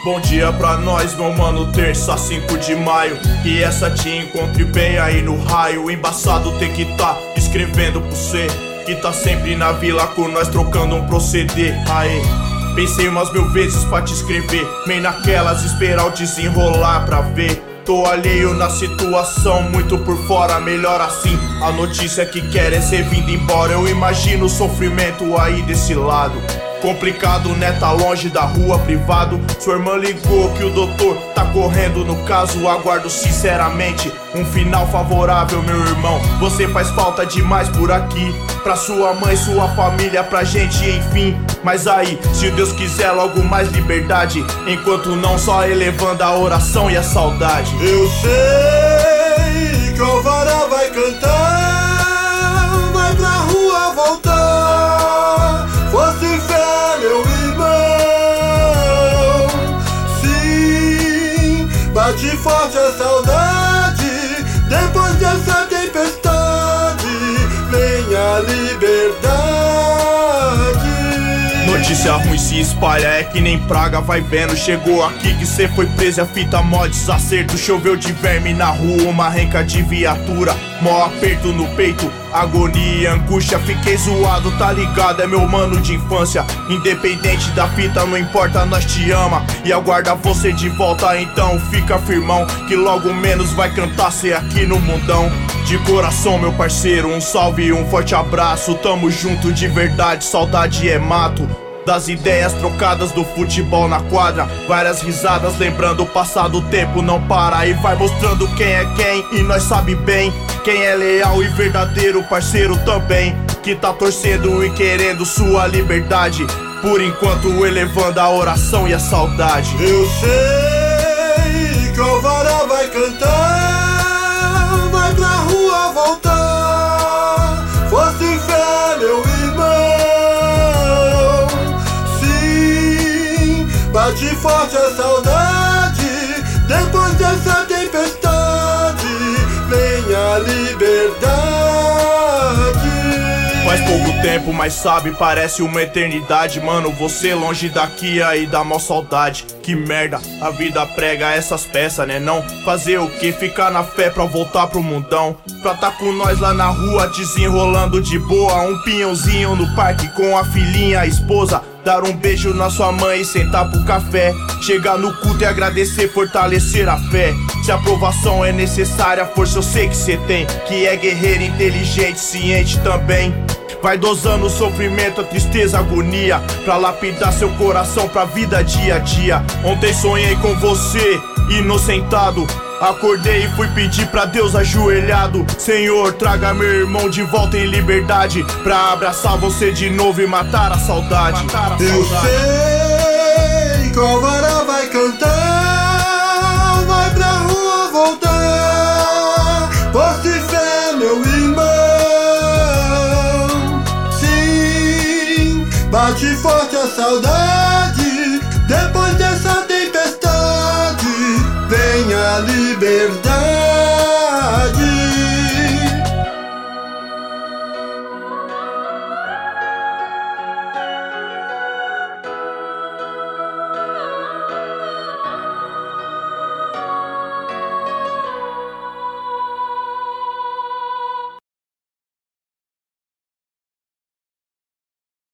Bom dia pra nós, meu mano, terça 5 de maio. Que essa te encontre bem aí no raio. Embaçado ter que tá escrevendo pro cê, que tá sempre na vila com nós trocando um proceder. Aê, pensei umas 1000 vezes pra te escrever, nem naquelas esperar o desenrolar pra ver. Tô alheio na situação, muito por fora, melhor assim. A notícia que quer é ser vindo embora. Eu imagino o sofrimento aí desse lado. Complicado, né? Tá longe da rua, privado. Sua irmã ligou que o doutor tá correndo no caso. Aguardo sinceramente um final favorável, meu irmão. Você faz falta demais por aqui, pra sua mãe, sua família, pra gente, enfim. Mas aí, se Deus quiser, logo mais liberdade. Enquanto não, só elevando a oração e a saudade. Eu sei que o alvará vai cantar, vai pra rua voltar. Fosse fé, meu irmão. Sim, bate forte a saudade. Depois dessa tempestade, vem a liberdade. Notícia ruim se espalha, é que nem praga, vai vendo. Chegou aqui que cê foi preso, a fita mó desacerto. Choveu de verme na rua, uma renca de viatura. Mó aperto no peito, agonia, angústia. Fiquei zoado, tá ligado, é meu mano de infância. Independente da fita, não importa, nós te ama. E aguarda você de volta, então fica firmão, que logo menos vai cantar cê aqui no mundão. De coração, meu parceiro, um salve e um forte abraço. Tamo junto de verdade, saudade é mato. Das ideias trocadas do futebol na quadra, várias risadas lembrando o passado, o tempo não para. E vai mostrando quem é quem, e nós sabe bem quem é leal e verdadeiro parceiro também, que tá torcendo e querendo sua liberdade, por enquanto elevando a oração e a saudade. Eu sei que o alvará vai cantar, vai pra rua voltar. Fosse fé, meu irmão. Bate forte a saudade. Depois dessa tempestade, vem a liberdade. Faz pouco tempo, mas sabe, parece uma eternidade. Mano, você longe daqui aí dá mó saudade. Que merda, a vida prega essas peças, né não? Fazer o que? Ficar na fé pra voltar pro mundão. Pra tá com nós lá na rua, desenrolando de boa. Um pinhãozinho no parque com a filhinha, a esposa. Dar um beijo na sua mãe e sentar pro café. Chegar no culto e agradecer, fortalecer a fé. Se a aprovação é necessária, força eu sei que cê tem, que é guerreiro, inteligente, ciente também. Vai dosando o sofrimento, a tristeza, a agonia, pra lapidar seu coração pra vida dia a dia. Ontem sonhei com você, inocentado. Acordei e fui pedir pra Deus ajoelhado. Senhor, traga meu irmão de volta em liberdade, pra abraçar você de novo e matar a saudade. Eu sei que o alvará vai cantar, vai pra rua voltar. Fosse fé, meu irmão. Sim, bate forte a saudade.